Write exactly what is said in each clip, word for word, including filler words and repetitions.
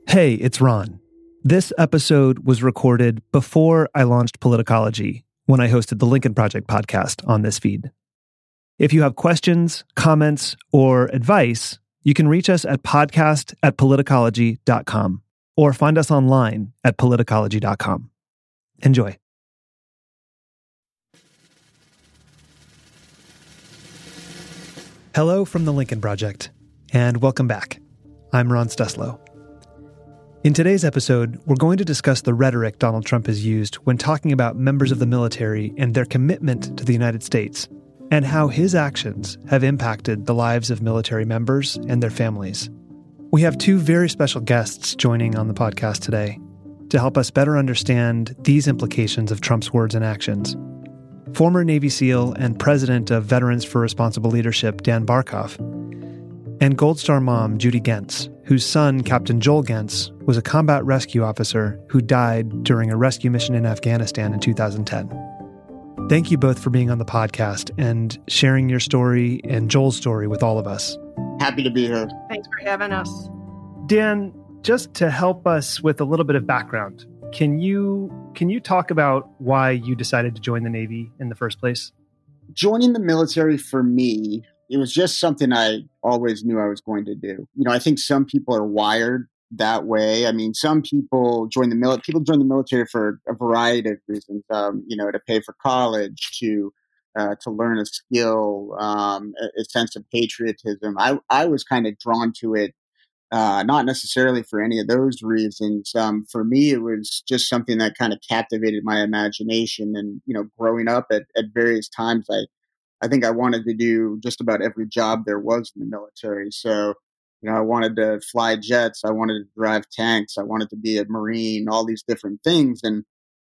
Hey, it's Ron. This episode was recorded before I launched Politicology, when I hosted the Lincoln Project podcast on this feed. If you have questions, comments, or advice, you can reach us at podcast at politicology dot com or find us online at politicology dot com. Enjoy. Hello from the Lincoln Project, and welcome back. I'm Ron Steslow. In today's episode, we're going to discuss the rhetoric Donald Trump has used when talking about members of the military and their commitment to the United States, and how his actions have impacted the lives of military members and their families. We have two very special guests joining on the podcast today to help us better understand these implications of Trump's words and actions. Former Navy SEAL and president of Veterans for Responsible Leadership, Dan Barkoff, and Gold Star mom, Judy Gentz, whose son, Captain Joel Gentz, was a combat rescue officer who died during a rescue mission in Afghanistan in two thousand ten. Thank you both for being on the podcast and sharing your story and Joel's story with all of us. Happy to be here. Thanks for having us. Dan, just to help us with a little bit of background, can you can you talk about why you decided to join the Navy in the first place? Joining the military for me, it was just something I always knew I was going to do. You know, I think some people are wired that way. I mean, some people join the military. People join the military for a variety of reasons. Um, you know, to pay for college, to uh, to learn a skill, um, a, a sense of patriotism. I I was kind of drawn to it, uh, not necessarily for any of those reasons. Um, for me, it was just something that kind of captivated my imagination. And you know, growing up at at various times, I. I think I wanted to do just about every job there was in the military. So, you know, I wanted to fly jets. I wanted to drive tanks. I wanted to be a Marine, all these different things. And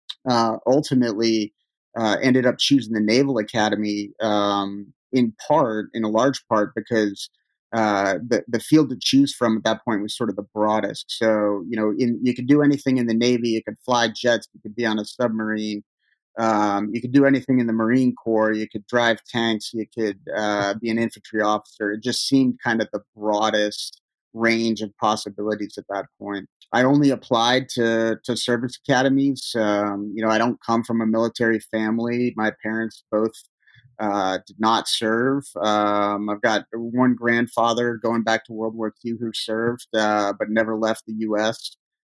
uh, ultimately uh, ended up choosing the Naval Academy um, in part, in a large part, because uh, the, the field to choose from at that point was sort of the broadest. So, you know, in, you could do anything in the Navy. You could fly jets. You could be on a submarine. Um, you could do anything in the Marine Corps. You could drive tanks. You could uh, be an infantry officer. It just seemed kind of the broadest range of possibilities at that point. I only applied to to service academies. Um, you know, I don't come from a military family. My parents both uh, did not serve. Um, I've got one grandfather going back to World War Two who served, uh, but never left the U S.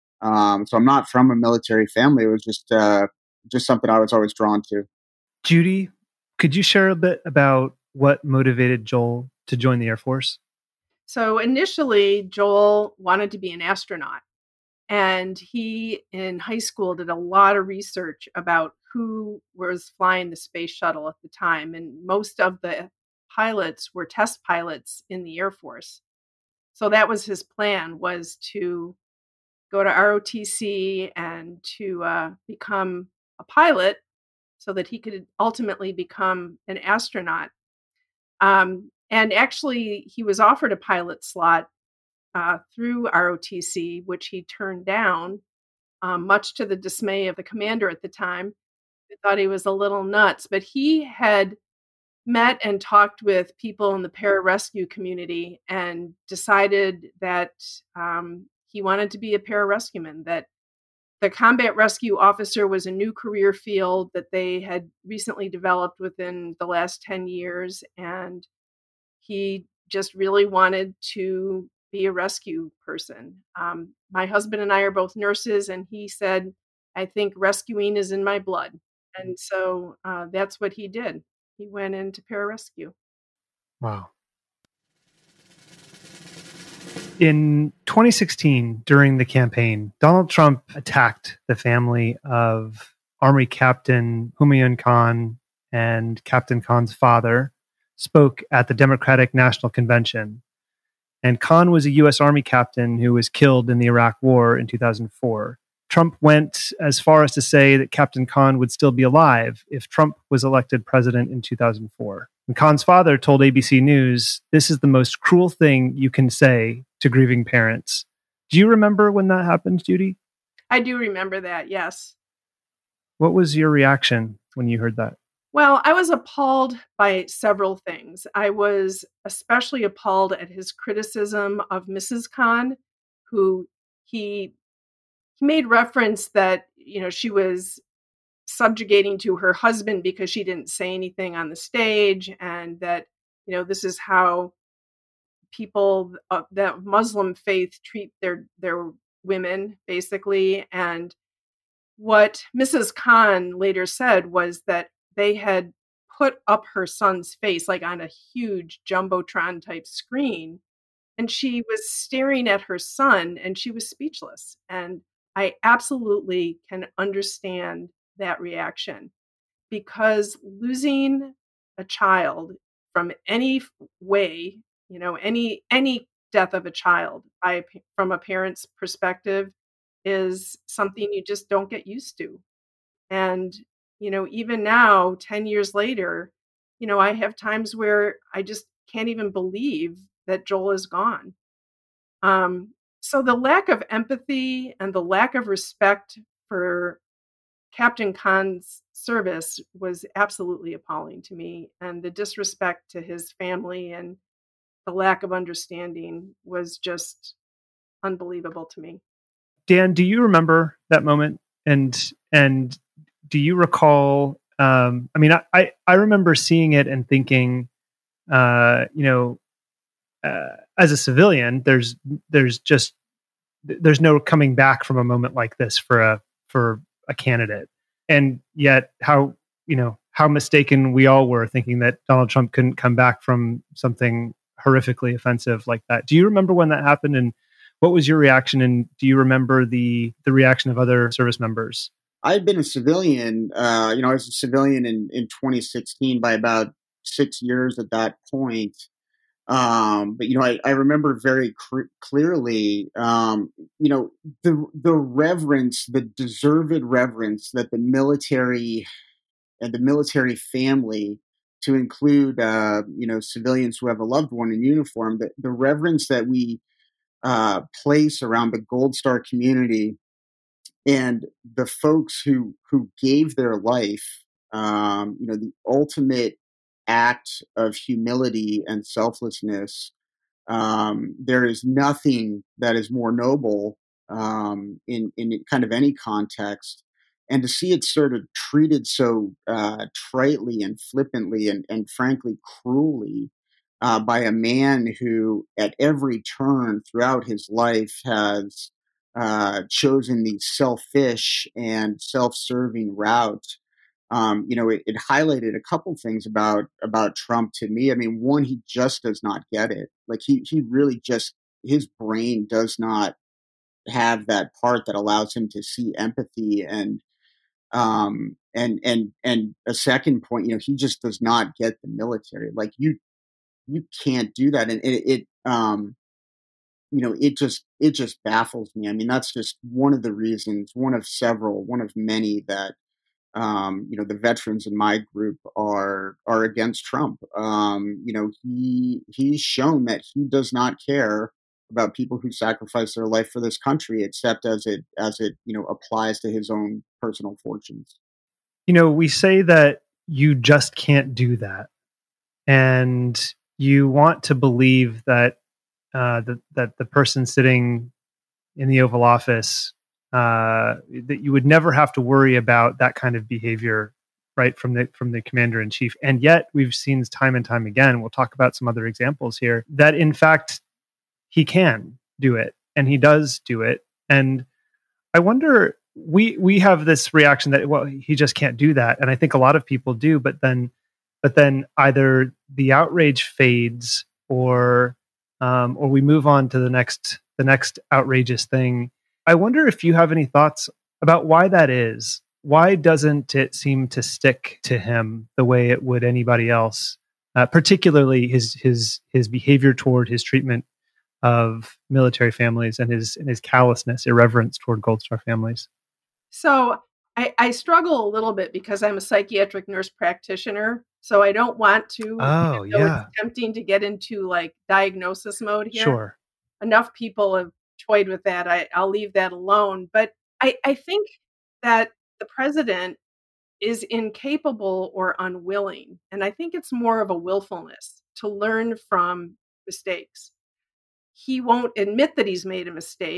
Um, so I'm not from a military family. It was just uh, just something I was always drawn to. Judy, could you share a bit about what motivated Joel to join the Air Force? So initially, Joel wanted to be an astronaut. And he, in high school, did a lot of research about who was flying the space shuttle at the time. And most of the pilots were test pilots in the Air Force. So that was his plan, was to go to R O T C and to uh, become a pilot so that he could ultimately become an astronaut. Um, and actually, he was offered a pilot slot uh, through R O T C, which he turned down, um, much to the dismay of the commander at the time. He thought he was a little nuts, but he had met and talked with people in the pararescue community and decided that um, he wanted to be a pararescueman, that the combat rescue officer was a new career field that they had recently developed within the last ten years. And he just really wanted to be a rescue person. Um, my husband and I are both nurses, and he said, I think rescuing is in my blood. And so uh, that's what he did. He went into pararescue. Wow. In twenty sixteen, during the campaign, Donald Trump attacked the family of Army Captain Humayun Khan, and Captain Khan's father spoke at the Democratic National Convention. And Khan was a U S Army captain who was killed in the Iraq War in two thousand four. Trump went as far as to say that Captain Khan would still be alive if Trump was elected president in two thousand four. And Khan's father told A B C News, "This is the most cruel thing you can say to grieving parents." Do you remember when that happened, Judy? I do remember that, yes. What was your reaction when you heard that? Well, I was appalled by several things. I was especially appalled at his criticism of Missus Khan, who he he made reference that, you know, she was subjugating to her husband because she didn't say anything on the stage, and that, you know, this is how people uh, that Muslim faith treat their their women, basically. And what Missus Khan later said was that they had put up her son's face like on a huge jumbotron type screen, and she was staring at her son and she was speechless. And I absolutely can understand that reaction, because losing a child from any f- way, you know, any any death of a child by a pa- from a parent's perspective is something you just don't get used to. And, you know, even now, ten years later, you know, I have times where I just can't even believe that Joel is gone. Um, so the lack of empathy and the lack of respect for Captain Khan's service was absolutely appalling to me. And the disrespect to his family and the lack of understanding was just unbelievable to me. Dan, do you remember that moment? And and do you recall? Um, I mean, I, I I remember seeing it and thinking, uh, you know, uh, as a civilian, there's there's just there's no coming back from a moment like this for a for a candidate. And yet, how you know how mistaken we all were thinking that Donald Trump couldn't come back from something horrifically offensive like that. Do you remember when that happened, and what was your reaction? And do you remember the the reaction of other service members? I had been a civilian, uh, you know, I was a civilian in, in twenty sixteen by about six years at that point. Um, but, you know, I, I remember very cr- clearly, um, you know, the, the reverence, the deserved reverence that the military and the military family, to include, uh, you know, civilians who have a loved one in uniform, the, the reverence that we uh, place around the Gold Star community and the folks who who gave their life, um, you know, the ultimate act of humility and selflessness. Um, there is nothing that is more noble, um, in in kind of any context, and to see it sort of treated so uh, tritely and flippantly and and frankly cruelly, uh, by a man who, at every turn throughout his life, has uh, chosen the selfish and self-serving route. Um, you know, it, it highlighted a couple things about about Trump to me. I mean, one, he just does not get it. Like he he really just, his brain does not have that part that allows him to see empathy and um and and and a second point, you know, he just does not get the military. Like you you can't do that, and it, it um you know, it just it just baffles me. I mean, that's just one of the reasons, one of several, one of many that um, you know, the veterans in my group are are against Trump. Um, you know, he he's shown that he does not care about people who sacrifice their life for this country, except as it as it you know applies to his own personal fortunes. You know, we say that you just can't do that, and you want to believe that uh, that that the person sitting in the Oval Office, uh, that you would never have to worry about that kind of behavior, right, from the from the commander in chief. And yet, we've seen time and time again. We'll talk about some other examples here that, in fact, he can do it, and he does do it. And I wonder, we we have this reaction that, well, he just can't do that, and I think a lot of people do. But then, but then either the outrage fades, or um, or we move on to the next the next outrageous thing. I wonder if you have any thoughts about why that is. Why doesn't it seem to stick to him the way it would anybody else? Uh, particularly his his his behavior toward his treatment of military families, and his and his callousness, irreverence toward Gold Star families. So I, I struggle a little bit because I'm a psychiatric nurse practitioner. So I don't want to, Oh, even though it's yeah. tempting to get into like diagnosis mode here. Sure. Enough people have toyed with that. I, I'll leave that alone. But I, I think that the president is incapable or unwilling. And I think it's more of a willfulness to learn from mistakes. He won't admit that he's made a mistake.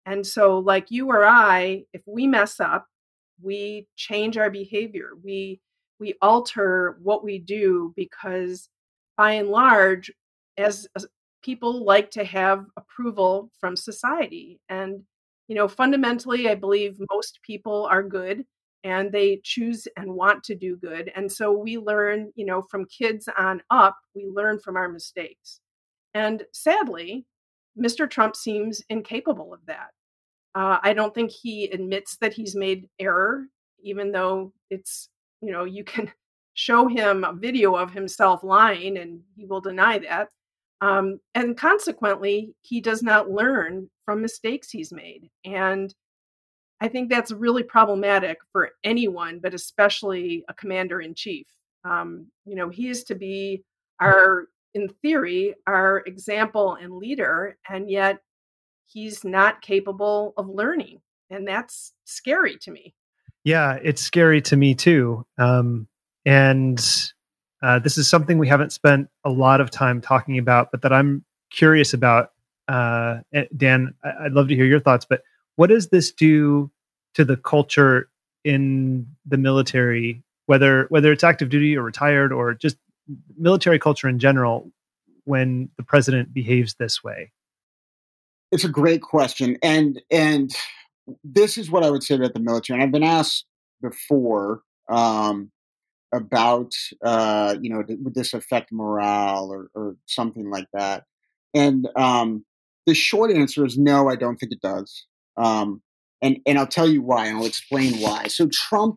And so, like you or I, if we mess up, we change our behavior. We we alter what we do because, by and large, as, as people like to have approval from society. And you know, fundamentally, I believe most people are good and they choose and want to do good. And so we learn, you know, from kids on up, we learn from our mistakes. And sadly, Mister Trump seems incapable of that. Uh, I don't think he admits that he's made error, even though it's, you know, you can show him a video of himself lying and he will deny that. Um, and consequently, he does not learn from mistakes he's made. And I think that's really problematic for anyone, but especially a commander in chief. Um, you know, he is to be our, in theory, our example and leader, and yet he's not capable of learning. And that's scary to me. Yeah, it's scary to me too. Um, and uh, this is something we haven't spent a lot of time talking about, but that I'm curious about. Uh, Dan, I'd love to hear your thoughts, but what does this do to the culture in the military, whether whether it's active duty or retired or just military culture in general, when the president behaves this way? It's a great question. And and this is what I would say about the military. And I've been asked before um, about, uh, you know, would this affect morale or, or something like that? And um, the short answer is no, I don't think it does. Um, and and I'll tell you why, and I'll explain why. So Trump,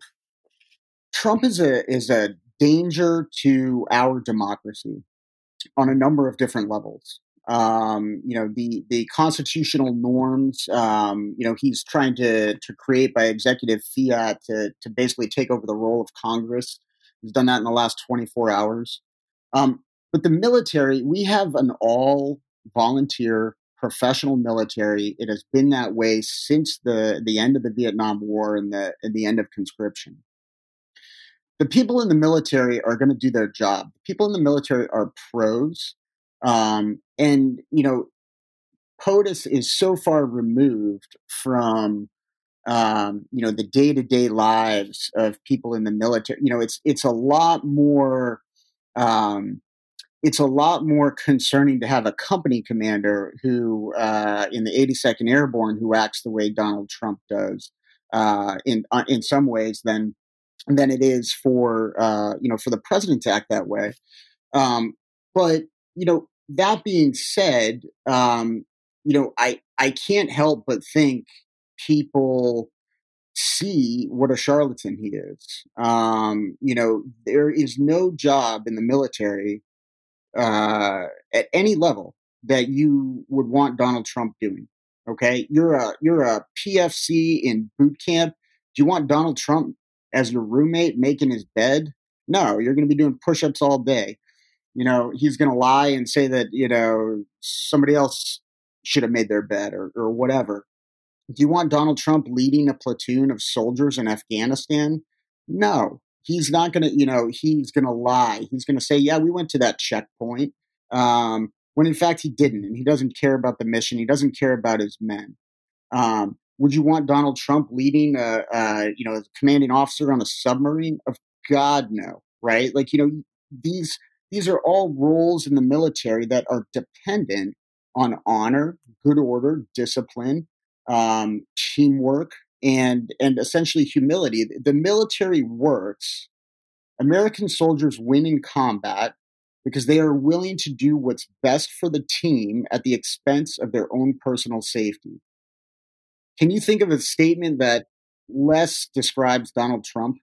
Trump is a is a danger to our democracy on a number of different levels. Um, you know, the the constitutional norms. Um, you know, he's trying to to create by executive fiat to to basically take over the role of Congress. He's done that in the last twenty-four hours. Um, but the military, we have an all volunteer professional military. It has been that way since the the end of the Vietnam War and the and the end of conscription. The people in the military are going to do their job. The people in the military are pros. Um, and, you know, POTUS is so far removed from, um, you know, the day-to-day lives of people in the military. You know, it's it's a lot more um, it's a lot more concerning to have a company commander who, uh, in the eighty-second Airborne, who acts the way Donald Trump does uh, in uh, in some ways than than it is for uh, you know for the president to act that way. Um, but you know that being said, um, you know I I can't help but think people see what a charlatan he is. Um, you know there is no job in the military uh, at any level that you would want Donald Trump doing. Okay, you're a you're a P F C in boot camp. Do you want Donald Trump as your roommate making his bed? No, you're going to be doing push-ups all day. You know, he's going to lie and say that, you know, somebody else should have made their bed or, or whatever. Do you want Donald Trump leading a platoon of soldiers in Afghanistan? No, he's not going to, you know, he's going to lie. He's going to say, yeah, we went to that checkpoint. Um, when in fact he didn't, and he doesn't care about the mission. He doesn't care about his men. Um, would you want Donald Trump leading a, a you know, a commanding officer on a submarine? Of God, no, right? Like, you know, these these are all roles in the military that are dependent on honor, good order, discipline, um, teamwork, and and essentially humility. The military works. American soldiers win in combat because they are willing to do what's best for the team at the expense of their own personal safety. Can you think of a statement that less describes Donald Trump?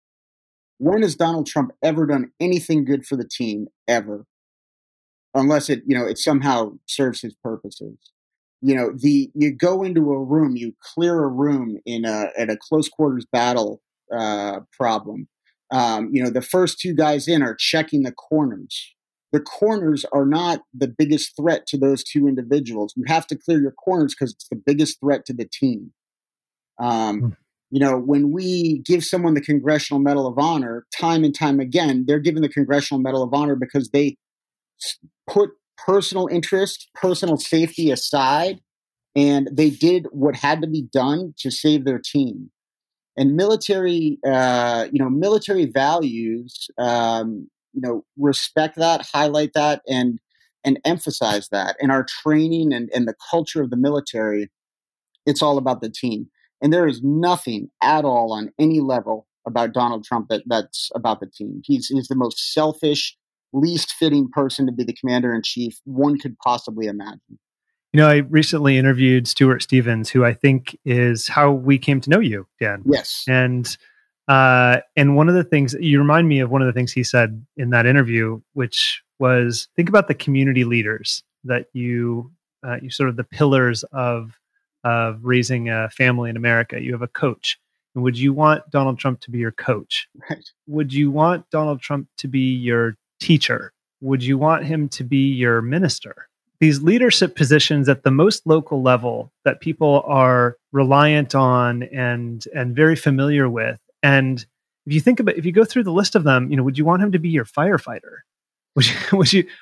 When has Donald Trump ever done anything good for the team ever? Unless it, you know, it somehow serves his purposes. You know, the you go into a room, you clear a room in a at a close quarters battle uh, problem. Um, you know, the first two guys in are checking the corners. The corners are not the biggest threat to those two individuals. You have to clear your corners because it's the biggest threat to the team. Um, mm. You know, when we give someone the Congressional Medal of Honor, time and time again, they're given the Congressional Medal of Honor because they put personal interest, personal safety aside and they did what had to be done to save their team. And military, uh, you know, military values, um, you know, respect that, highlight that, and and emphasize that. And our training and, and the culture of the military, it's all about the team. And there is nothing at all on any level about Donald Trump that, that's about the team. He's he's the most selfish, least fitting person to be the commander in chief one could possibly imagine. You know, I recently interviewed Stuart Stevens, who I think is how we came to know you, Dan. Yes. And uh, and one of the things, you remind me of one of the things he said in that interview, which was, think about the community leaders that you, uh, you sort of the pillars of, of raising a family in America. You have a coach. And would you want Donald Trump to be your coach? Right. Would you want Donald Trump to be your teacher? Would you want him to be your minister? These leadership positions at the most local level that people are reliant on and and very familiar with. And if you think about, if you go through the list of them, you know, would you want him to be your firefighter? Would you? Would you?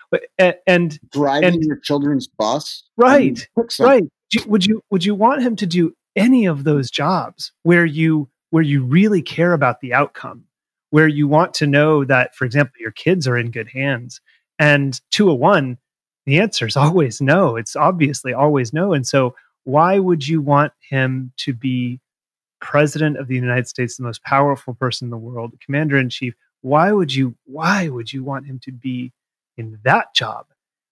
And driving and, your children's bus, right? I mean, right. Would you, would you? Would you want him to do any of those jobs where you where you really care about the outcome, where you want to know that, for example, your kids are in good hands? And two oh one. The answer is always no. It's obviously always no. And so why would you want him to be president of the United States, the most powerful person in the world, commander in chief? Why would you, why would you want him to be in that job?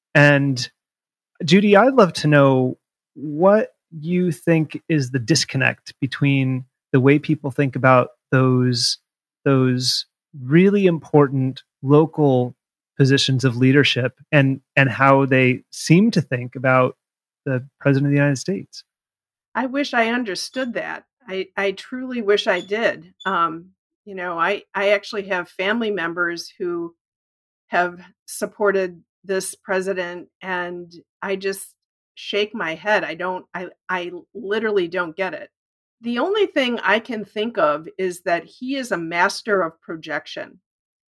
And Judy, I'd love to know what you think is the disconnect between the way people think about those, those really important local positions of leadership and and how they seem to think about the president of the United States. I wish I understood that. I, I truly wish I did. Um, you know, I, I actually have family members who have supported this president, and I just shake my head. I don't, I, I literally don't get it. The only thing I can think of is that he is a master of projection.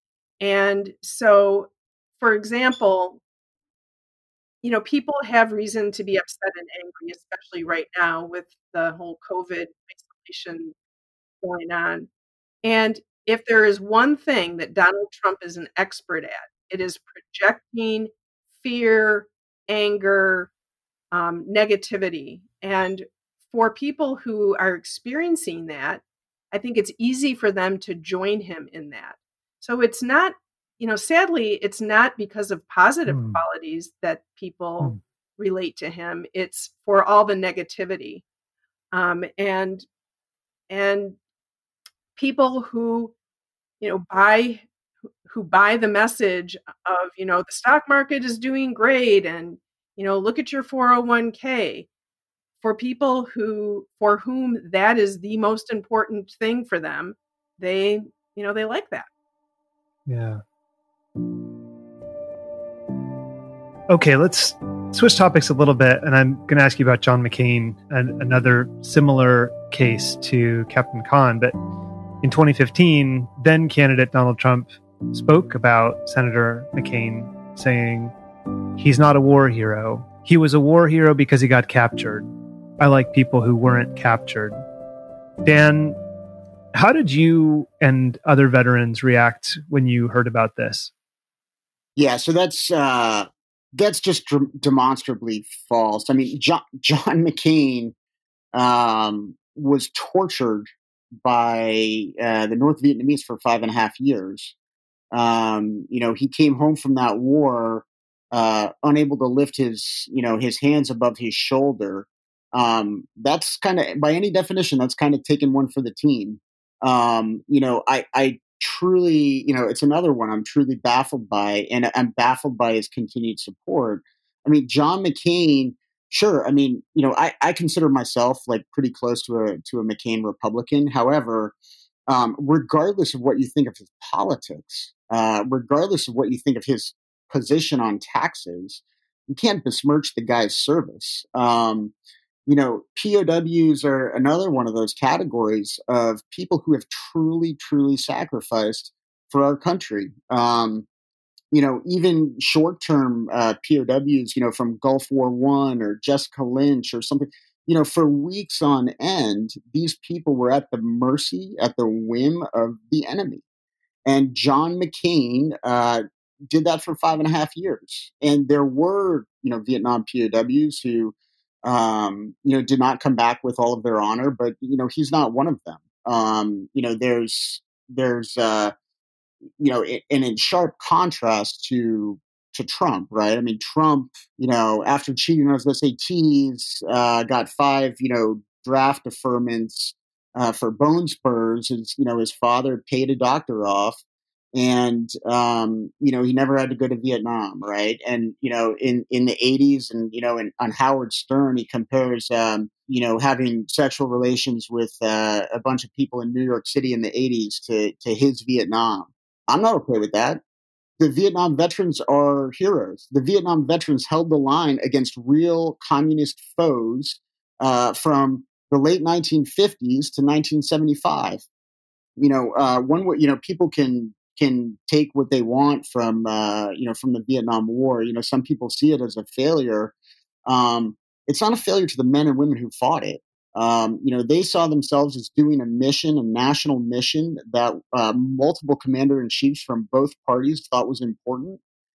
And so, for example, you know, people have reason to be upset and angry, especially right now with the whole COVID isolation going on. And if there is one thing that Donald Trump is an expert at, it is projecting fear, anger, um, negativity. And for people who are experiencing that, I think it's easy for them to join him in that. So it's not, you know, sadly, it's not because of positive mm. qualities that people mm. relate to him. It's for all the negativity. Um, and, and people who, you know, buy, who buy the message of, you know, the stock market is doing great and, you know, look at your four oh one k. For people who, for whom that is the most important thing for them, they, you know, they like that. Yeah. Okay, let's switch topics a little bit, and I'm going to ask you about John McCain, and another similar case to Captain Khan. But in twenty fifteen, then candidate Donald Trump spoke about Senator McCain, saying, "He's not a war hero. He was a war hero because he got captured. I like people who weren't captured." Dan, how did you and other veterans react when you heard about this? Yeah, so that's uh, that's just d- demonstrably false. I mean, John, John McCain um, was tortured by uh, the North Vietnamese for five and a half years. Um, you know, he came home from that war uh, unable to lift his, you know, his hands above his shoulder. Um, that's kind of, by any definition, that's kind of taking one for the team. Um, you know, I, I truly, you know, it's another one I'm truly baffled by, and I'm baffled by his continued support. I mean, John McCain, sure. I mean, you know, I, I consider myself like pretty close to a, to a McCain Republican. However, um, regardless of what you think of his politics, uh, regardless of what you think of his position on taxes, you can't besmirch the guy's service. Um, You know, P O Ws are another one of those categories of people who have truly, truly sacrificed for our country. Um, you know, even short-term uh, P O Ws, you know, from Gulf War One or Jessica Lynch or something, you know, for weeks on end, these people were at the mercy, at the whim of the enemy. And John McCain uh, did that for five and a half years. And there were, you know, Vietnam P O Ws who, um, you know, did not come back with all of their honor, but, you know, he's not one of them. Um, you know, there's, there's, uh, you know, it, and in sharp contrast to, to Trump, right? I mean, Trump, you know, after cheating on his S A Ts, uh, got five, you know, draft deferments, uh, for bone spurs. His, you know, his father paid a doctor off, and um, you know, he never had to go to Vietnam, right? And you know, in in the eighties, and you know, in, on Howard Stern, he compares, um, you know, having sexual relations with uh, a bunch of people in New York City in the eighties to to his Vietnam. I'm not okay with that. The Vietnam veterans are heroes. The Vietnam veterans held the line against real communist foes uh, from the late nineteen fifties to nineteen seventy-five. You know, uh, one way, you know, people can can take what they want from uh, you know, from the Vietnam War. You know, some people see it as a failure. Um, it's not a failure to the men and women who fought it. Um, you know, they saw themselves as doing a mission, a national mission that uh, multiple commander in chiefs from both parties thought was important,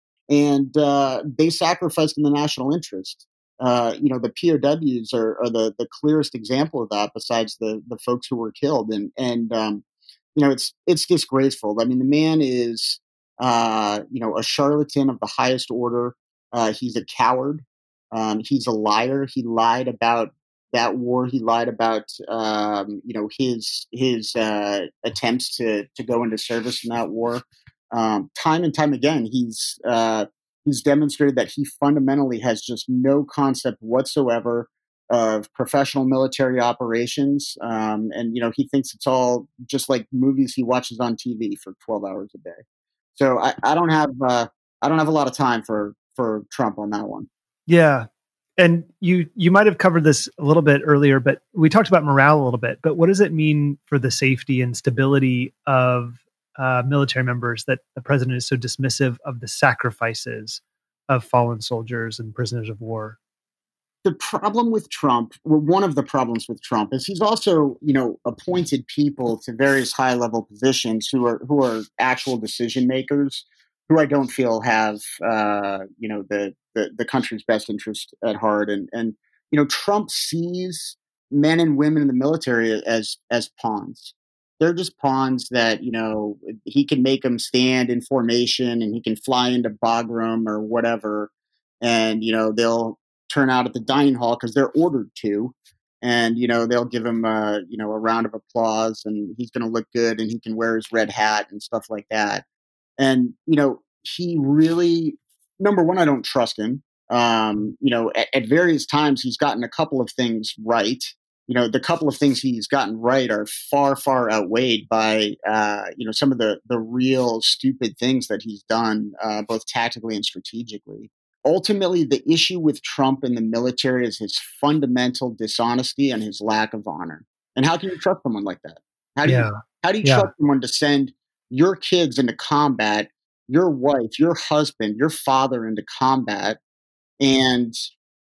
and uh, they sacrificed in the national interest. Uh, you know, the P O Ws are, are the the clearest example of that, besides the the folks who were killed, and and um, you know, it's it's disgraceful. I mean, the man is uh, you know, a charlatan of the highest order. Uh, he's a coward. Um, he's a liar. He lied about that war. He lied about um, you know, his his uh, attempts to to go into service in that war. Um, time and time again, he's uh, he's demonstrated that he fundamentally has just no concept whatsoever of professional military operations, um, and you know, he thinks it's all just like movies he watches on T V for twelve hours a day. So I, I don't have uh, I don't have a lot of time for for Trump on that one. Yeah. And you you might have covered this a little bit earlier, but we talked about morale a little bit. But what does it mean for the safety and stability of uh, military members that the president is so dismissive of the sacrifices of fallen soldiers and prisoners of war? The problem with Trump, well, one of the problems with Trump, is he's also, you know, appointed people to various high level positions who are who are actual decision makers, who I don't feel have, uh, you know, the, the the country's best interest at heart. And and you know, Trump sees men and women in the military as as pawns. They're just pawns that, you know, he can make them stand in formation, and he can fly into Bagram or whatever, and you know, they'll turn out at the dining hall because they're ordered to, and you know, they'll give him a, you know, a round of applause, and he's going to look good, and he can wear his red hat and stuff like that. And you know, he really, number one, I don't trust him. Um, you know, at, at various times he's gotten a couple of things right. You know, the couple of things he's gotten right are far, far outweighed by uh, you know, some of the the real stupid things that he's done, uh, both tactically and strategically. Ultimately, the issue with Trump in the military is his fundamental dishonesty and his lack of honor. And how can you trust someone like that? How do Yeah. you how do you Yeah. trust someone to send your kids into combat, your wife, your husband, your father into combat, and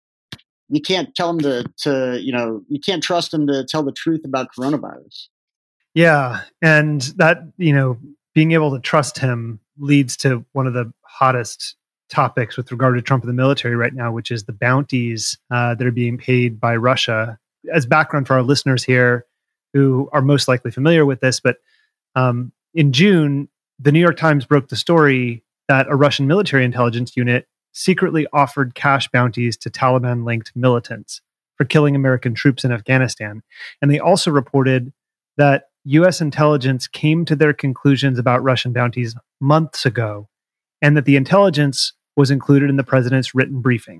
you can't tell them to to you know, you can't trust them to tell the truth about coronavirus? Yeah. And that, you know, being able to trust him leads to one of the hottest topics with regard to Trump and the military right now, which is the bounties uh, that are being paid by Russia. As background for our listeners here who are most likely familiar with this, but um, in June, the New York Times broke the story that a Russian military intelligence unit secretly offered cash bounties to Taliban-linked militants for killing American troops in Afghanistan. And they also reported that U S intelligence came to their conclusions about Russian bounties months ago, and that the intelligence was included in the president's written briefing.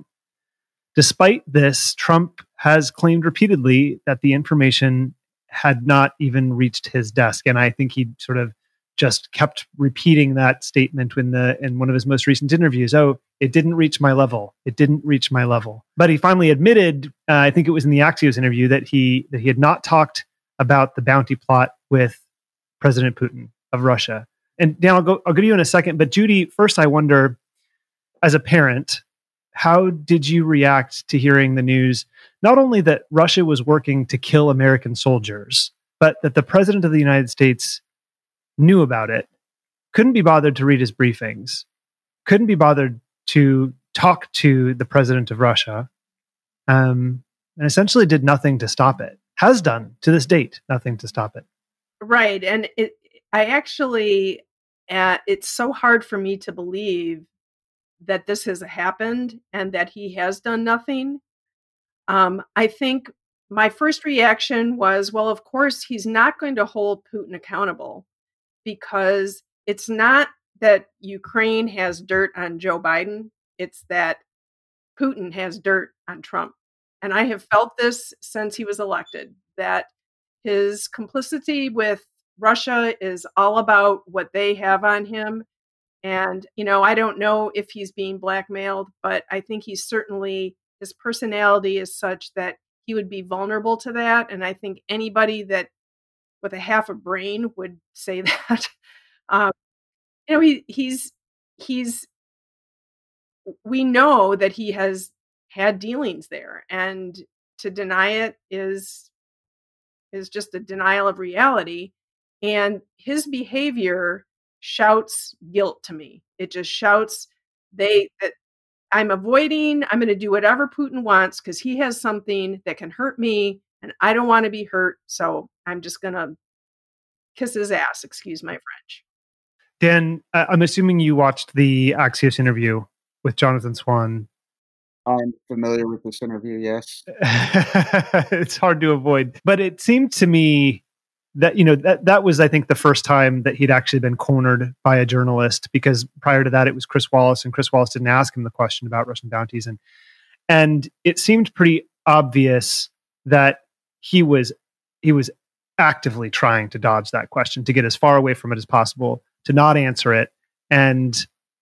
Despite this, Trump has claimed repeatedly that the information had not even reached his desk. And I think he sort of just kept repeating that statement in the in one of his most recent interviews. Oh, it didn't reach my level. It didn't reach my level. But he finally admitted, uh, I think it was in the Axios interview, that he that he had not talked about the bounty plot with President Putin of Russia. And Dan, I'll go I'll go to you in a second. But Judy, first I wonder, as a parent, how did you react to hearing the news, not only that Russia was working to kill American soldiers, but that the president of the United States knew about it, couldn't be bothered to read his briefings, couldn't be bothered to talk to the president of Russia, um, and essentially did nothing to stop it, has done to this date, nothing to stop it. Right. And it, I actually, uh, it's so hard for me to believe that this has happened and that he has done nothing. Um, I think my first reaction was, well, of course, he's not going to hold Putin accountable, because it's not that Ukraine has dirt on Joe Biden. It's that Putin has dirt on Trump. And I have felt this since he was elected, that his complicity with Russia is all about what they have on him. And, you know, I don't know if he's being blackmailed, but I think he's certainly, his personality is such that he would be vulnerable to that. And I think anybody that with a half a brain would say that. um, you know, he, he's, he's, we know that he has had dealings there, and to deny it is, is just a denial of reality. And his behavior shouts guilt to me. It just shouts, they, that I'm avoiding, I'm going to do whatever Putin wants because he has something that can hurt me and I don't want to be hurt. So I'm just going to kiss his ass, excuse my French. Dan, I'm assuming you watched the Axios interview with Jonathan Swan. I'm familiar with this interview, yes. It's hard to avoid. But it seemed to me that, you know, that, that was, I think, the first time that he'd actually been cornered by a journalist, because prior to that, it was Chris Wallace, and Chris Wallace didn't ask him the question about Russian bounties. And, and it seemed pretty obvious that he was, he was actively trying to dodge that question, to get as far away from it as possible, to not answer it. And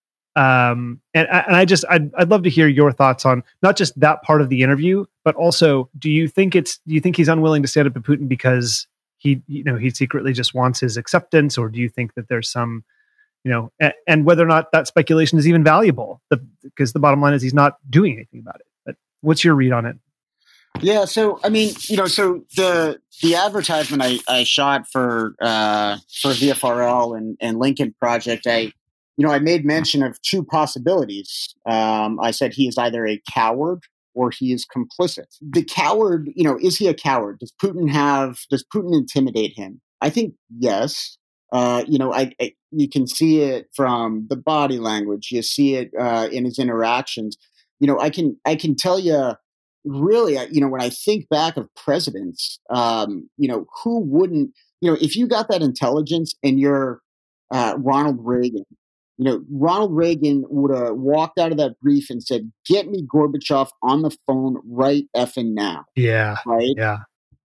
Um, and, and I just, I'd, I'd love to hear your thoughts on not just that part of the interview, but also, do you think it's, do you think he's unwilling to stand up to Putin because he, you know, he secretly just wants his acceptance? Or do you think that there's some, you know, and, and whether or not that speculation is even valuable, the, because the bottom line is he's not doing anything about it. But what's your read on it? Yeah. So, I mean, you know, so the, the advertisement I, I shot for, uh, for V F R L and, and Lincoln Project, I, You know, I made mention of two possibilities. Um, I said he is either a coward or he is complicit. The coward, you know, is he a coward? Does Putin have, does Putin intimidate him? I think yes. Uh, you know, I, I you can see it from the body language. You see it uh, in his interactions. You know, I can I can tell you, really, you know, when I think back of presidents, um, you know, who wouldn't, you know, if you got that intelligence and you're uh, Ronald Reagan. You know, Ronald Reagan would have walked out of that brief and said, "Get me Gorbachev on the phone right effing now." Yeah. Right. Yeah.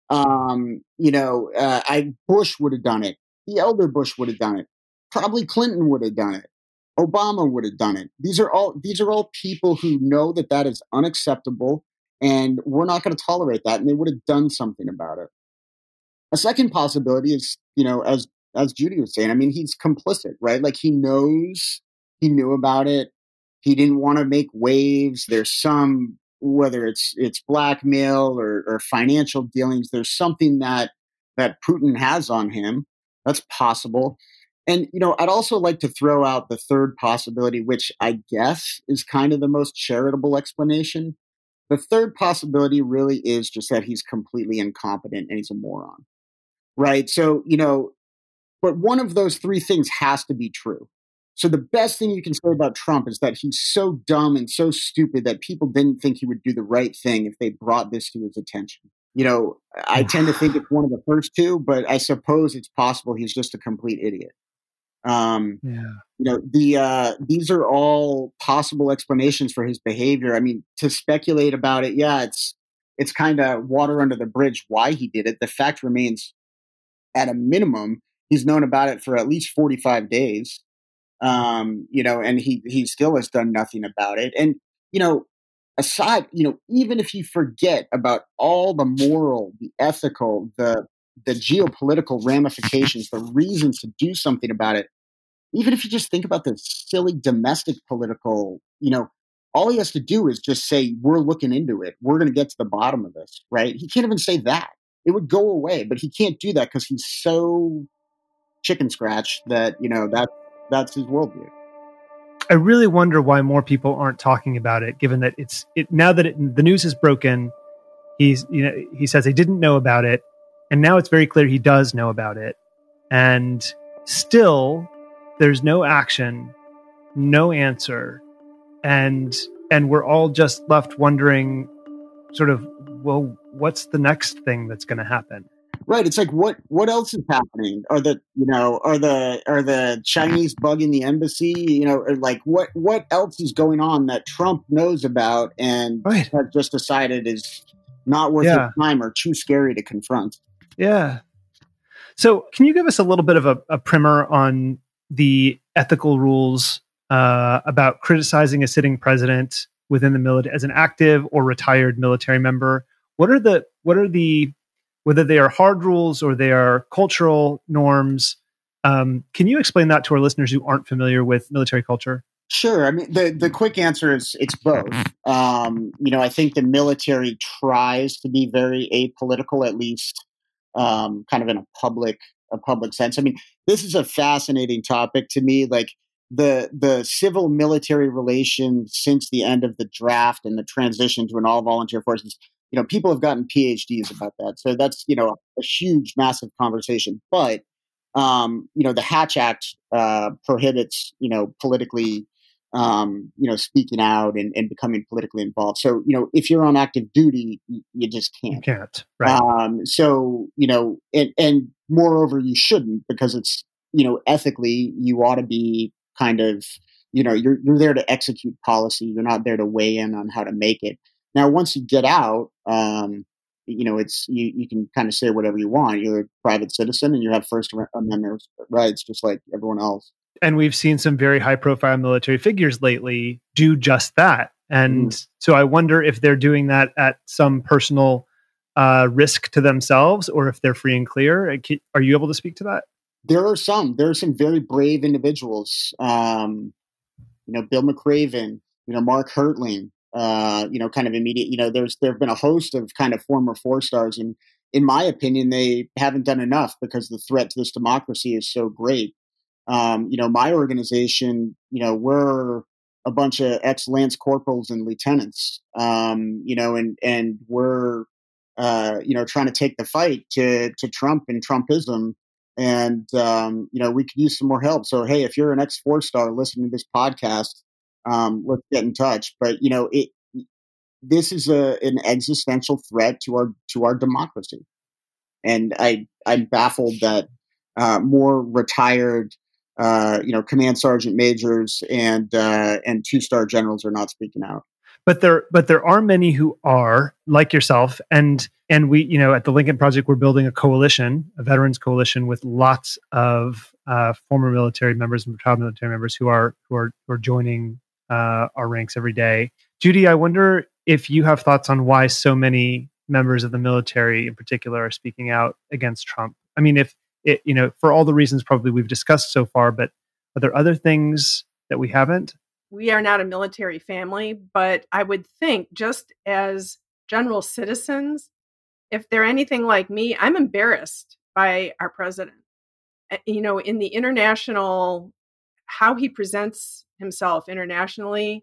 Um, you know, uh, I Bush would have done it. The elder Bush would have done it. Probably Clinton would have done it. Obama would have done it. These are all these are all people who know that that is unacceptable, and we're not going to tolerate that. And they would have done something about it. A second possibility is, you know, as as Judy was saying, I mean, he's complicit, right? Like he knows, he knew about it. He didn't want to make waves. There's some, whether it's it's blackmail or, or financial dealings, there's something that that Putin has on him. That's possible. And, you know, I'd also like to throw out the third possibility, which I guess is kind of the most charitable explanation. The third possibility really is just that he's completely incompetent and he's a moron, right? So, you know, but one of those three things has to be true. So the best thing you can say about Trump is that he's so dumb and so stupid that people didn't think he would do the right thing if they brought this to his attention. You know, I tend to think it's one of the first two, but I suppose it's possible he's just a complete idiot. Um, yeah. You know, the uh, these are all possible explanations for his behavior. I mean, to speculate about it, yeah, it's it's kind of water under the bridge why he did it. The fact remains, at a minimum, he's known about it for at least forty-five days, um, you know, and he he still has done nothing about it. And, you know, aside, you know, even if you forget about all the moral, the ethical, the the geopolitical ramifications, the reasons to do something about it, even if you just think about the silly domestic political, you know, All he has to do is just say, we're looking into it. We're going to get to the bottom of this, right? He can't even say that. It would go away, but he can't do that because he's so chicken scratch that, you know, that that's his worldview. I really wonder why more people aren't talking about it, given that it's it now that it, the news is broken. He's, you know, he says he didn't know about it, and now it's very clear he does know about it, and still there's no action, no answer, and and we're all just left wondering, sort of, well, what's the next thing that's going to happen? Right. It's like, what what else is happening? Are the you know are the are the Chinese bugging the embassy? You know, or like what what else is going on that Trump knows about and right. has just decided is not worth yeah. his time or too scary to confront? Yeah. So, can you give us a little bit of a, a primer on the ethical rules uh, about criticizing a sitting president within the military as an active or retired military member? What are the what are the whether they are hard rules or they are cultural norms? Um, can you explain that to our listeners who aren't familiar with military culture? Sure. I mean, the, the quick answer is it's both. Um, you know, I think the military tries to be very apolitical, at least um, kind of in a public a public sense. I mean, this is a fascinating topic to me. Like the the civil military relations since the end of the draft and the transition to an all volunteer forces. You know, people have gotten P H Ds about that. So that's, you know, a huge, massive conversation. But, um, you know, the Hatch Act uh, prohibits, you know, politically, um, you know, speaking out and, and becoming politically involved. So, you know, if you're on active duty, you, you just can't. You can't. Right. Um, so, you know, and, and moreover, you shouldn't, because it's, you know, ethically, you ought to be kind of, you know, you're you're there to execute policy. You're not there to weigh in on how to make it. Now, once you get out, um, you know, it's you, you can kind of say whatever you want. You're a private citizen and you have First Amendment rights just like everyone else. And we've seen some very high-profile military figures lately do just that. And mm. so I wonder if they're doing that at some personal uh, risk to themselves or if they're free and clear. Are you able to speak to that? There are some. There are some very brave individuals. Um, you know, Bill McRaven, you know, Mark Hertling. Uh, you know, kind of immediate, you know, there's, there have been a host of kind of former four stars. And in my opinion, they haven't done enough because the threat to this democracy is so great. Um, you know, my organization, you know, we're a bunch of ex lance corporals and lieutenants, um, you know, and, and we're, uh, you know, trying to take the fight to, to Trump and Trumpism. And, um, you know, we could use some more help. So, hey, if you're an ex four star listening to this podcast, Um, let's get in touch. But you know, it this is a an existential threat to our to our democracy, and I I'm baffled that uh, more retired, uh, you know, command sergeant majors and uh, and two star generals are not speaking out. But there, but there are many who are, like yourself, and and we, you know, at the Lincoln Project, we're building a coalition, a veterans coalition, with lots of uh, former military members and retired military members who are who are who are joining Uh, our ranks every day. Judy, I wonder if you have thoughts on why so many members of the military in particular are speaking out against Trump. I mean, if it, you know, for all the reasons probably we've discussed so far, but are there other things that we haven't? We are not a military family, but I would think just as general citizens, if they're anything like me, I'm embarrassed by our president. You know, in the international, how he presents himself internationally,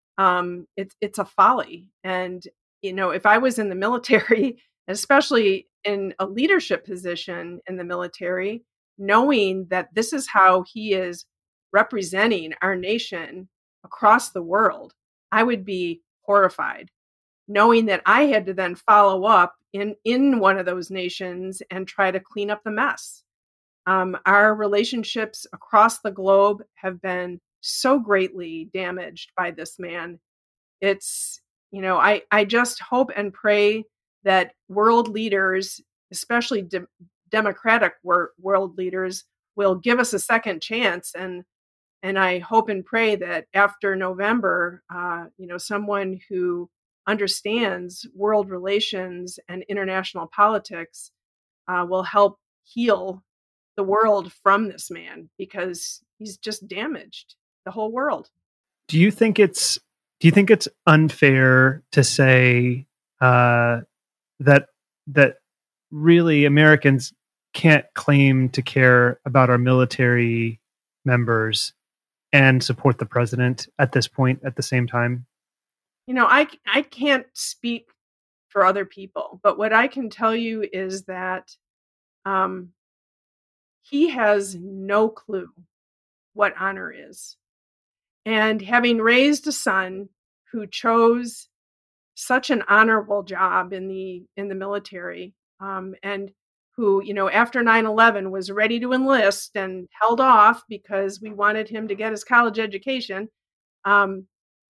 um, it's it's a folly. And you know, if I was in the military, especially in a leadership position in the military, knowing that this is how he is representing our nation across the world, I would be horrified. Knowing that I had to then follow up in in one of those nations and try to clean up the mess. Um, our relationships across the globe have been so greatly damaged by this man. It's, you know, I, I just hope and pray that world leaders, especially de- democratic wor- world leaders, will give us a second chance. And and I hope and pray that after November, uh, you know, someone who understands world relations and international politics uh, will help heal the world from this man, because he's just damaged the whole world. Do you think it's Do you think it's unfair to say uh, that that really Americans can't claim to care about our military members and support the president at this point at the same time? You know, I I can't speak for other people, but what I can tell you is that um, he has no clue what honor is. And having raised a son who chose such an honorable job in the in the military, um, and who, you know, after nine eleven was ready to enlist and held off because we wanted him to get his college education. Um,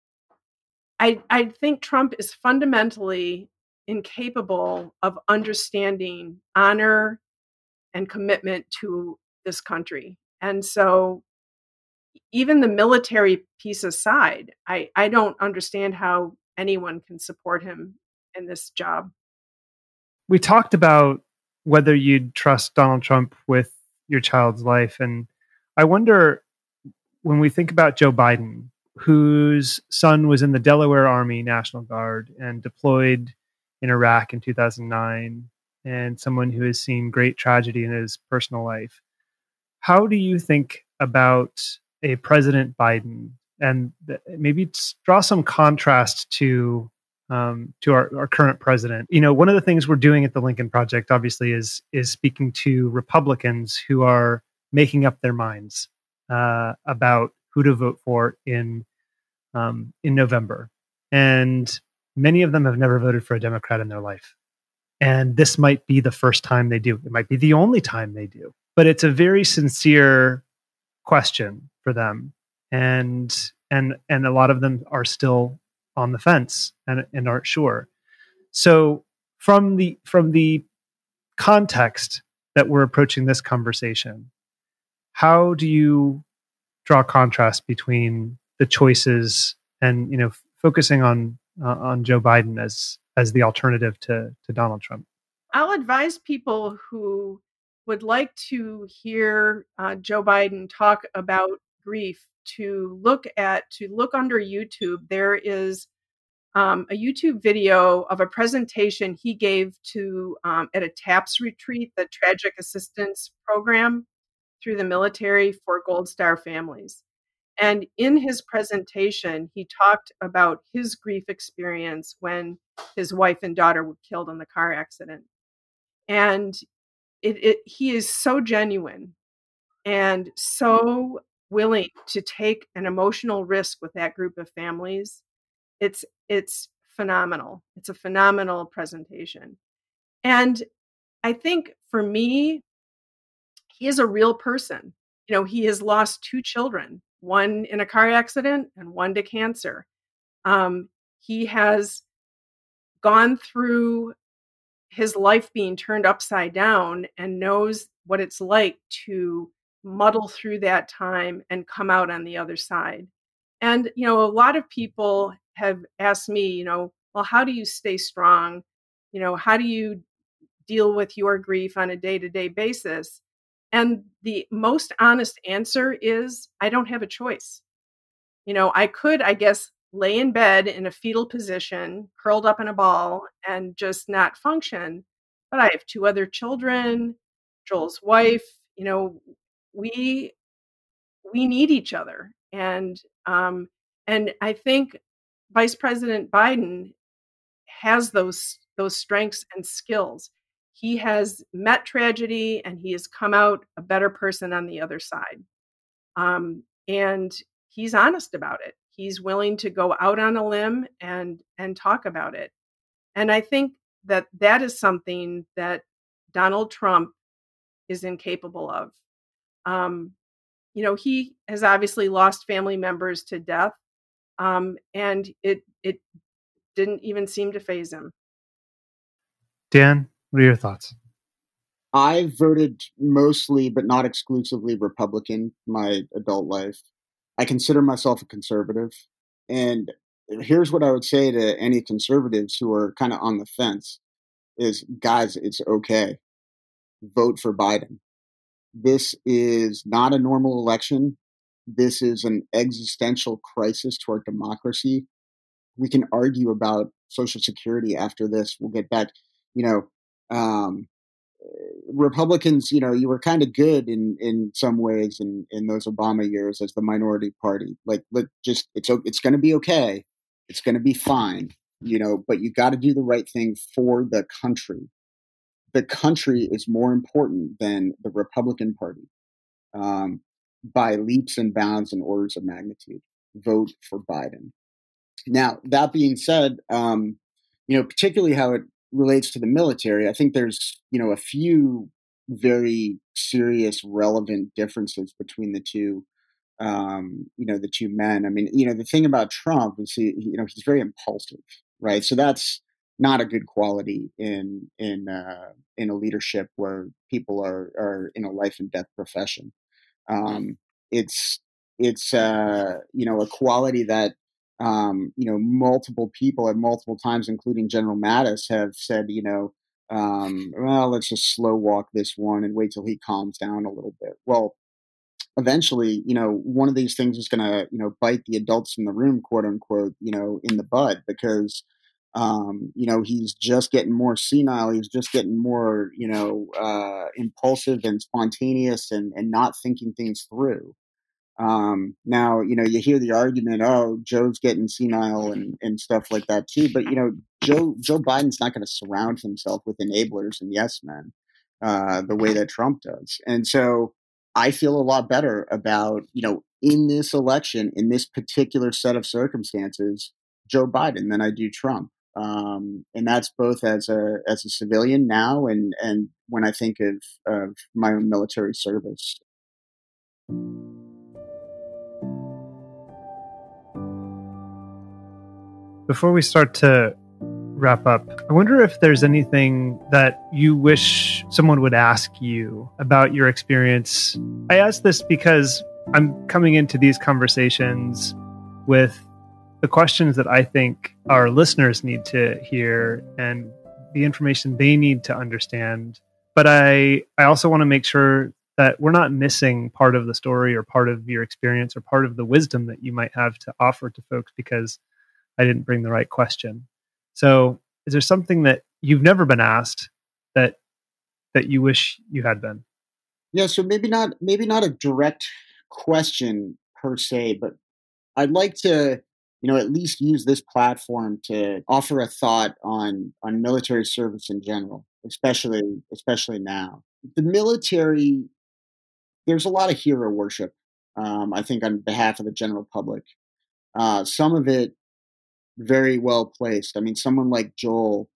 I I think Trump is fundamentally incapable of understanding honor and commitment to this country. And so even the military piece aside, I, I don't understand how anyone can support him in this job. We talked about whether you'd trust Donald Trump with your child's life. And I wonder, when we think about Joe Biden, whose son was in the Delaware Army National Guard and deployed in Iraq in two thousand nine, and someone who has seen great tragedy in his personal life, how do you think about a President Biden, and th- maybe draw some contrast to um, to our, our current president? You know, one of the things we're doing at the Lincoln Project, obviously, is is speaking to Republicans who are making up their minds uh, about who to vote for in um, in November, and many of them have never voted for a Democrat in their life. And this might be the first time they do. It might be the only time they do. But it's a very sincere question for them, and and and a lot of them are still on the fence and, and aren't sure. So from the from the context that we're approaching this conversation, how do you draw contrast between the choices and, you know, f- focusing on uh, on Joe Biden as as the alternative to to Donald Trump? I'll advise people who would like to hear uh, Joe Biden talk about grief to look at to look under YouTube. There is um, a YouTube video of a presentation he gave to um, at a TAPS retreat, the Tragic Assistance Program through the military for Gold Star families. And in his presentation, he talked about his grief experience when his wife and daughter were killed in the car accident. And it, it he is so genuine and so willing to take an emotional risk with that group of families. It's it's phenomenal. It's a phenomenal presentation. And I think for me, he is a real person. You know, he has lost two children, one in a car accident and one to cancer. Um, he has gone through his life being turned upside down and knows what it's like to muddle through that time and come out on the other side. And, you know, a lot of people have asked me, you know, well, how do you stay strong? You know, how do you deal with your grief on a day to day basis? And the most honest answer is I don't have a choice. You know, I could, I guess, lay in bed in a fetal position, curled up in a ball, and just not function. But I have two other children, Joel's wife. You know, we we need each other, and um, and I think Vice President Biden has those those strengths and skills. He has met tragedy, and he has come out a better person on the other side. Um, and he's honest about it. He's willing to go out on a limb and and talk about it. And I think that that is something that Donald Trump is incapable of. Um, you know, he has obviously lost family members to death, um, and it it didn't even seem to faze him. Dan, what are your thoughts? I voted mostly, but not exclusively, Republican my adult life. I consider myself a conservative. And here's what I would say to any conservatives who are kind of on the fence is, guys, it's okay. Vote for Biden. This is not a normal election. This is an existential crisis to our democracy. we can argue about Social Security after this. We'll get back, you know, um, Republicans, you know, you were kind of good in, in some ways in, in those Obama years as the minority party. Like, let just, it's, it's going to be okay. It's going to be fine, you know, but you got to do the right thing for the country. The country is more important than the Republican Party um, by leaps and bounds and orders of magnitude. Vote for Biden. Now, that being said, um, you know, particularly how it relates to the military, I think there's, you know, a few very serious, relevant differences between the two, um, you know, the two men. I mean, you know, the thing about Trump is he, you know, he's very impulsive, right? So that's not a good quality in in uh, in a leadership where people are are in a life and death profession. Um, it's it's uh, you know, a quality that um, you know, multiple people at multiple times, including General Mattis, have said, you know, um, well, let's just slow walk this one and wait till he calms down a little bit. Well, eventually, you know, one of these things is going to, you know, bite the adults in the room, quote unquote, you know, in the butt because, um, you know, he's just getting more senile. He's just getting more, you know, uh, impulsive and spontaneous and, and not thinking things through. Um, now, you know, you hear the argument, oh, Joe's getting senile and, and stuff like that too. But, you know, Joe, Joe Biden's not going to surround himself with enablers and yes men, uh, the way that Trump does. And so I feel a lot better about, you know, in this election, in this particular set of circumstances, Joe Biden than I do Trump. Um, and that's both as a, as a civilian now and, and when I think of, of my own military service. Before we start to wrap up, I wonder if there's anything that you wish someone would ask you about your experience. I ask this because I'm coming into these conversations with the questions that I think our listeners need to hear and the information they need to understand. But I, I also want to make sure that we're not missing part of the story or part of your experience or part of the wisdom that you might have to offer to folks because I didn't bring the right question. So is there something that you've never been asked that that you wish you had been? Yeah, so maybe not maybe not a direct question per se, but I'd like to, you know, at least use this platform to offer a thought on on military service in general, especially especially now. The military, there's a lot of hero worship, um, I think, on behalf of the general public. Uh, some of it very well placed. I mean, someone like Joel,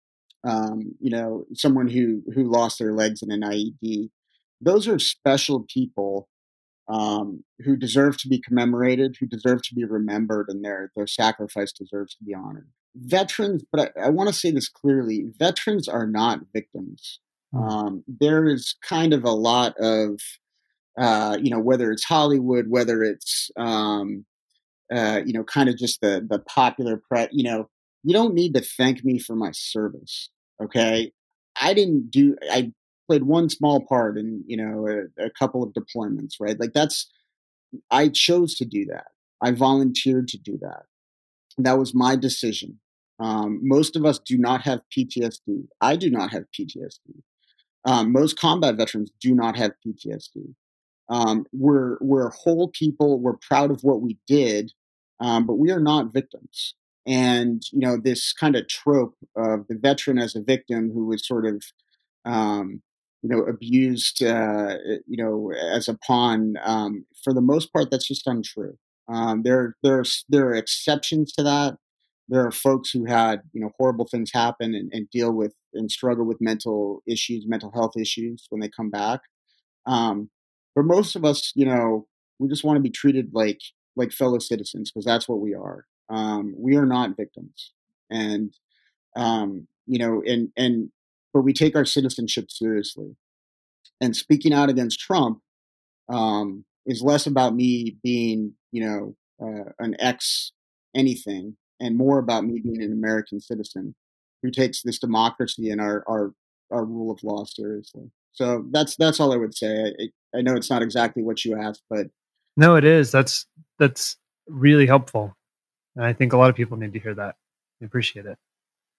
um, you know, someone who who lost their legs in an I E D. Those are special people um, who deserve to be commemorated, who deserve to be remembered, and their their sacrifice deserves to be honored. Veterans, but I, I want to say this clearly: veterans are not victims. Mm. Um, there is kind of a lot of, uh, you know, whether it's Hollywood, whether it's um, uh, you know, kind of just the the popular press. You know, you don't need to thank me for my service. Okay, I didn't do. I played one small part in, you know, a, a couple of deployments. Right, like that's. I chose to do that. I volunteered to do that. That was my decision. Um, most of us do not have P T S D. I do not have P T S D. Um, most combat veterans do not have P T S D. Um, we're we're whole people. We're proud of what we did, um, but we are not victims. And you know, this kind of trope of the veteran as a victim who was sort of, um, you know, abused, uh, you know, as a pawn. Um, for the most part, that's just untrue. Um, there there are, there are exceptions to that. There are folks who had, you know, horrible things happen and, and deal with and struggle with mental issues, mental health issues when they come back. Um, but most of us, you know, we just want to be treated like like fellow citizens because that's what we are. Um, we are not victims, and um, you know, and and but we take our citizenship seriously. And speaking out against Trump um, is less about me being, you know, uh, an ex anything, and more about me being an American citizen who takes this democracy and our our our rule of law seriously. So that's that's all I would say. I, I know it's not exactly what you asked, but No, it is. That's that's really helpful. And I think a lot of people need to hear that. I appreciate it.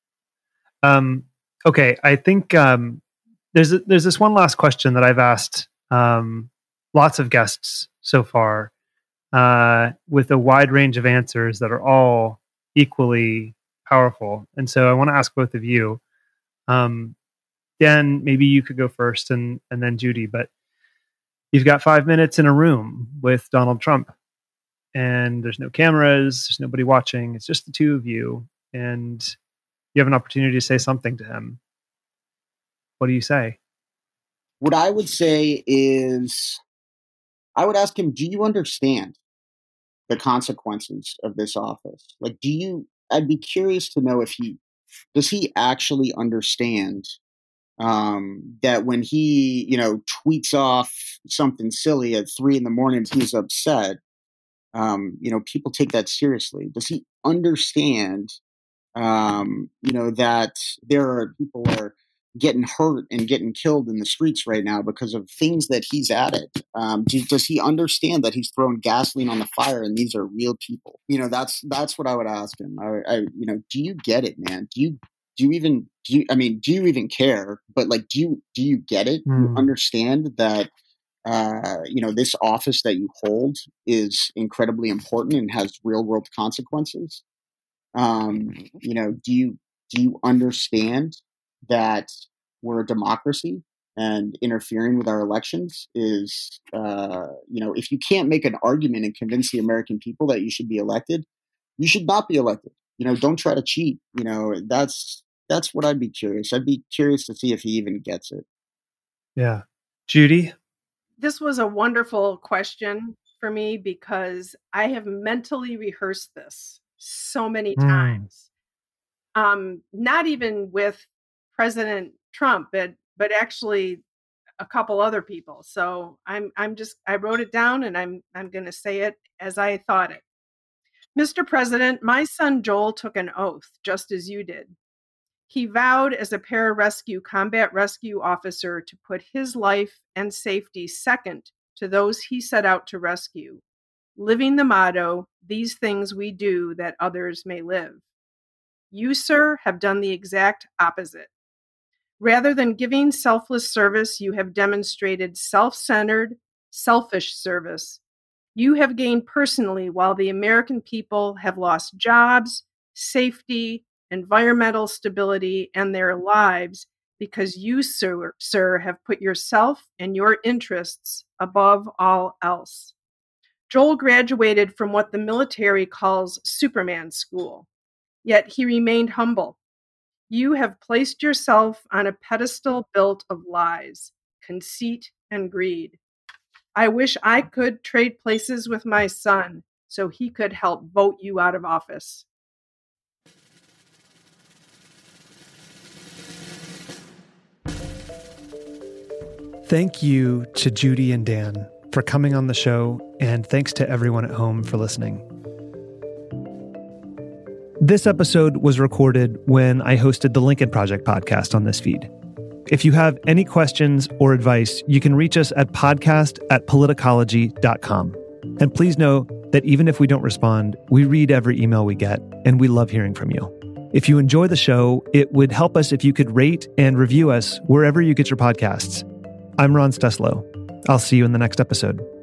Um, okay, I think um, there's a, there's this one last question that I've asked um, lots of guests so far, uh, with a wide range of answers that are all equally powerful. And so I want to ask both of you. Um, Dan, maybe you could go first, and and then Judy. But you've got five minutes in a room with Donald Trump, and there's no cameras, there's nobody watching. It's just the two of you, and you have an opportunity to say something to him. What do you say? What I would say is, I would ask him, do you understand the consequences of this office? Like, do you, I'd be curious to know if he, does he actually understand um, that when he, you know, tweets off something silly at three in the morning, he's upset. Um, you know, people take that seriously. Does he understand, um, you know, that there are people who are getting hurt and getting killed in the streets right now because of things that he's added? Um, do, does he understand that he's throwing gasoline on the fire and these are real people? You know, that's that's what I would ask him. I, I you know, do you get it, man? Do you do you even do you, I mean, do you even care? But like, do you do you get it? Mm. Do you understand that? Uh, you know, this office that you hold is incredibly important and has real world consequences. Um, you know, do you do you understand that we're a democracy and interfering with our elections is, uh, you know, if you can't make an argument and convince the American people that you should be elected, you should not be elected. You know, don't try to cheat. You know, that's that's what I'd be curious. I'd be curious to see if he even gets it. Yeah. Judy? This was a wonderful question for me because I have mentally rehearsed this so many mm. times. Um, not even with President Trump, but but actually a couple other people. So I'm I'm just I wrote it down and I'm I'm going to say it as I thought it. Mister President, my son Joel took an oath, just as you did. He vowed as a pararescue combat rescue officer to put his life and safety second to those he set out to rescue, living the motto, "These things we do that others may live." You, sir, have done the exact opposite. Rather than giving selfless service, you have demonstrated self-centered, selfish service. You have gained personally while the American people have lost jobs, safety, environmental stability, and their lives because you, sir, sir, have put yourself and your interests above all else. Joel graduated from what the military calls Superman School, yet he remained humble. You have placed yourself on a pedestal built of lies, conceit, and greed. I wish I could trade places with my son so he could help vote you out of office. Thank you to Judy and Dan for coming on the show, and thanks to everyone at home for listening. This episode was recorded when I hosted the Lincoln Project podcast on this feed. If you have any questions or advice, you can reach us at podcast at politicology dot com. And please know that even if we don't respond, we read every email we get, and we love hearing from you. If you enjoy the show, it would help us if you could rate and review us wherever you get your podcasts. I'm Ron Steslow. I'll see you in the next episode.